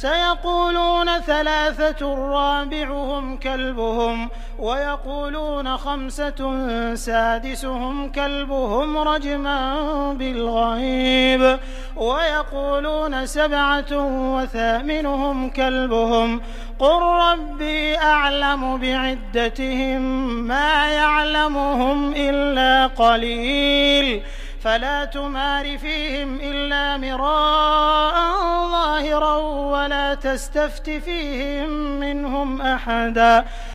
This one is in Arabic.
سيقولون ثلاثة رابعهم كلبهم ويقولون خمسة سادسهم كلبهم رجما بالغيب ويقولون سبعة وثامنهم كلبهم قل ربي أعلم بعدتهم ما يعلمهم إلا قليل فلا تمار فيهم إلا مراء ظاهرا ولا تستفت فيهم منهم أحدا